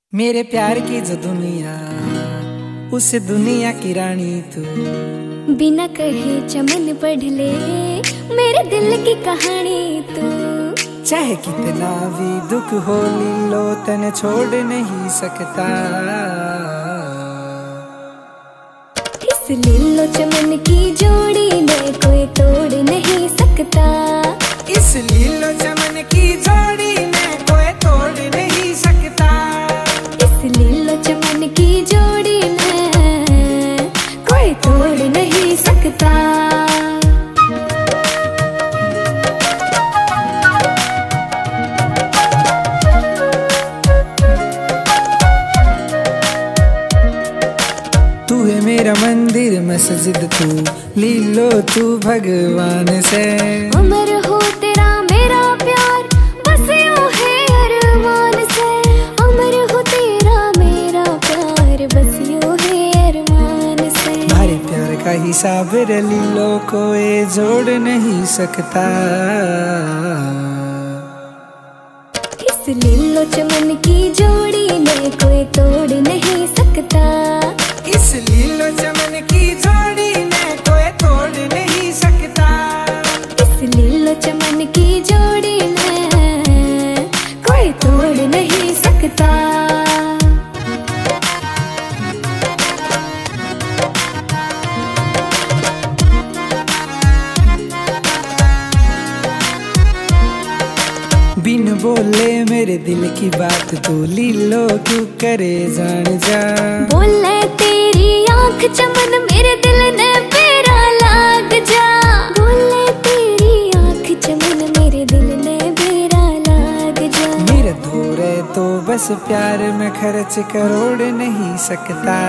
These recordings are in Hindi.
मेरे प्यार की जो दुनिया, उस दुनिया की रानी तू। बिना कहे चमन पढ़ ले मेरे दिल की कहानी तू। चाहे कितना भी दुख हो लो तने छोड़ नहीं सकता। इस लीलो चमन की जोड़ी में कोई तोड़ नहीं सकता। इस लीलो चमन की जोड़ी में कोई तोड़ नहीं सकता। इस लीलो चमन की जोड़ी में कोई तोड़ नहीं सकता। तू है मेरा मंदिर मस्जिद, तू लीलो तू भगवान से। अमर हो तेरा मेरा प्यार बस यूं है अरमान से। अमर हो तेरा मेरा प्यार बस यूं है अरमान से। हमारे प्यार का हिसाब लीलो कोई जोड़ नहीं सकता। इस लीलो चमन की जोड़ी में कोई तोड़ नहीं सकता। इस लीलो चमन की जोड़ी में कोई तोड़ नहीं सकता। इस लीलो चमन की जोड़ी में कोई तोड़ नहीं सकता। बिन बोले मेरे दिल की बात तू लीलो क्यों करे जान जा। बोले तेरी आंख चमन मेरे दिल ने मेरा लाग जा। बोले तेरी आंख चमन मेरे दिल ने मेरा लाग जा। मेरे धोरे तो बस प्यार में खर्च करोड़ नहीं सकता।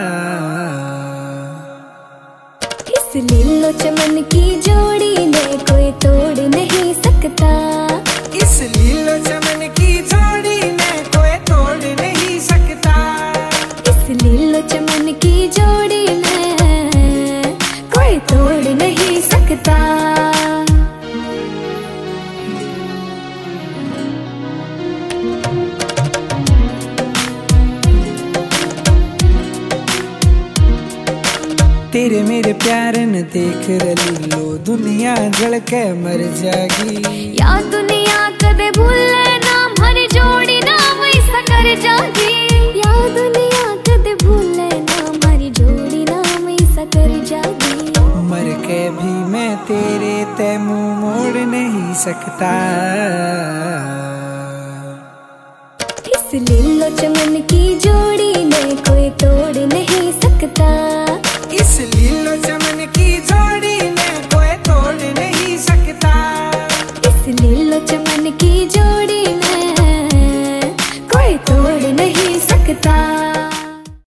इस लीलो चमन की जोड़ी में कोई तोड़ नहीं सकता। इस लीलो चमन की जोड़ी में कोई तोड़ नहीं सकता। इस लीलो चमन की जोड़ी में कोई तोड़ नहीं सकता। तेरे मेरे प्यार न देख लीलो दुनिया जल के मर जाएगी। या दुनिया कदे भूले ना हमारी जोड़ी ना वैसा कर जागी। या दुनिया कदे भूले ना हमारी जोड़ी ना वैसा कर जागी। मर के भी मैं तेरे ते मुंह मोड़ नहीं सकता। इस लीलो चमन की जोड़ी